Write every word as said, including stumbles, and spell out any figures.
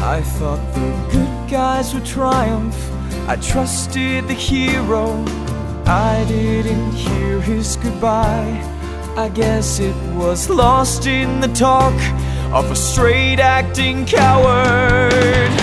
I thought the good guys would triumph. I trusted the hero. I didn't hear his goodbye. I guess it was lost in the talk of a straight-acting coward.